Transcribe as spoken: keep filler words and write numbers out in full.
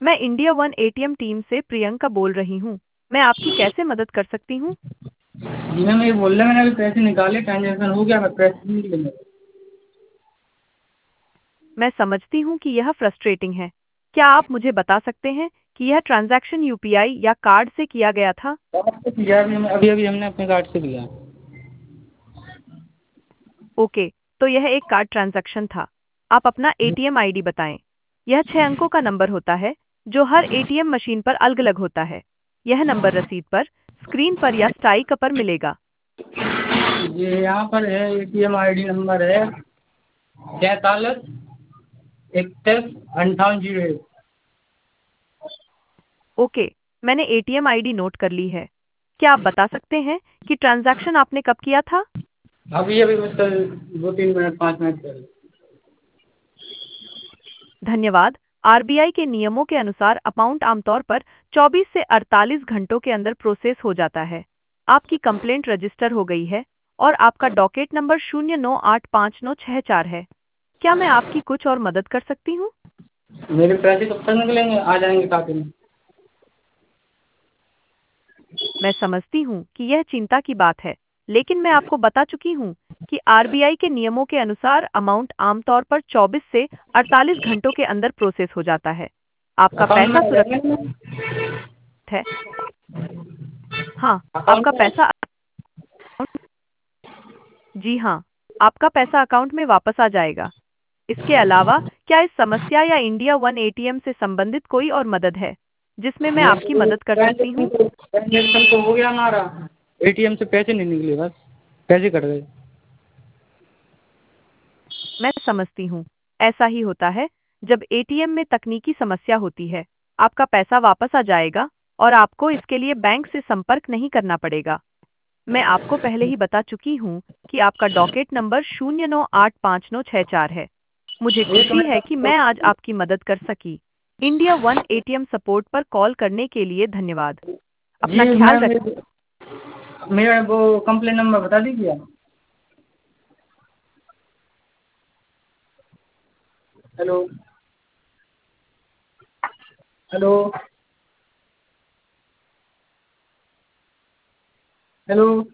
मैं India one ATM team से प्रियंका बोल रही हूँ। मैं आपकी कैसे मदद कर सकती हूँ? जी मैम, ये बोल रहे हैं मैंने अभी पैसे निकाले, ट्रांजेक्शन हो गया, बट पैसे नहीं निकले मेरे। मैं समझती हूँ कि यह फ्रस्ट्रेटिंग है। क्या आप मुझे बता सकते हैं कि यह ट्रांजैक्शन यूपीआई या कार्ड से किया गया था? कार्ड से किया है मैम, अभी अभी हमने अपने कार्ड से किया। ओके, तो यह एक कार्ड ट्रांजैक्शन था। आप अपना एटीएम आईडी बताएं। यह छह अंकों का नंबर होता है जो हर एटीएम मशीन पर अलग-अलग होता है। यह नंबर रसीद पर, स्क्रीन पर या स्टाइक पर मिलेगा। ये यहाँ पर है, एटीएम आईडी नंबर है सैंतालीस इकतीस अंठावन जीरो एक। ओके, मैंने एटीएम आईडी नोट कर ली है। क्या आप बता सकते हैं कि ट्रांजैक्शन आपने कब किया था? अभी अभी बस कल दो तीन मिनट पाँच मिनट पहले। धन्यवाद। आरबीआई के नियमों के अनुसार अमाउंट आमतौर पर चौबीस से अड़तालीस घंटों के अंदर प्रोसेस हो जाता है। आपकी कंप्लेंट रजिस्टर हो गई है और आपका डॉकेट नंबर शून्य नौ आठ पाँच नौ छह चार है। क्या मैं आपकी कुछ और मदद कर सकती हूँ? मेरे पैसे कब तक निकलेंगे, आ जाएंगे खाते में? मैं समझती हूँ कि यह चिंता की बात है, लेकिन मैं आपको बता चुकी हूँ कि आरबीआई के नियमों के अनुसार अमाउंट आमतौर पर चौबीस से अड़तालीस घंटों के अंदर प्रोसेस हो जाता है। आपका अकाउंट में पैसा आ सुरक्षित जाएंगे ना? है। हाँ, अकाउंट आपका में? पैसा जी हाँ, आपका पैसा अकाउंट में वापस आ जाएगा। इसके अलावा क्या इस समस्या या इंडिया वन एटीएम से संबंधित कोई और मदद है, जिसमें मैं नहीं, आपकी वो मदद कर सकती ट्रांजेक्शन हूँ? तो ट्रांजेक्शन तो हो गया हमारा, एटीएम से पैसे नहीं निकले, बस पैसे कट गए। मैं समझती हूँ। ऐसा ही होता है जब एटीएम में तकनीकी समस्या होती है। आपका पैसा वापस आ जाएगा और आपको इसके लिए बैंक से संपर्क नहीं करना पड़ेगा। मैं आपको पहले ही बता चुकी हूँ कि आपका डॉकेट नंबर शून्य नौ आठ पाँच नौ छह चार है। मुझे एक खुशी है कि मिनट। मैं आज आपकी मदद कर सकी। इंडिया वन एटीएम सपोर्ट पर कॉल करने के लिए धन्यवाद। अपना जी ख्याल मैम, रखें। मेरे मेरा वो कंप्लेन नंबर बता दीजिए आप। Hello hello hello.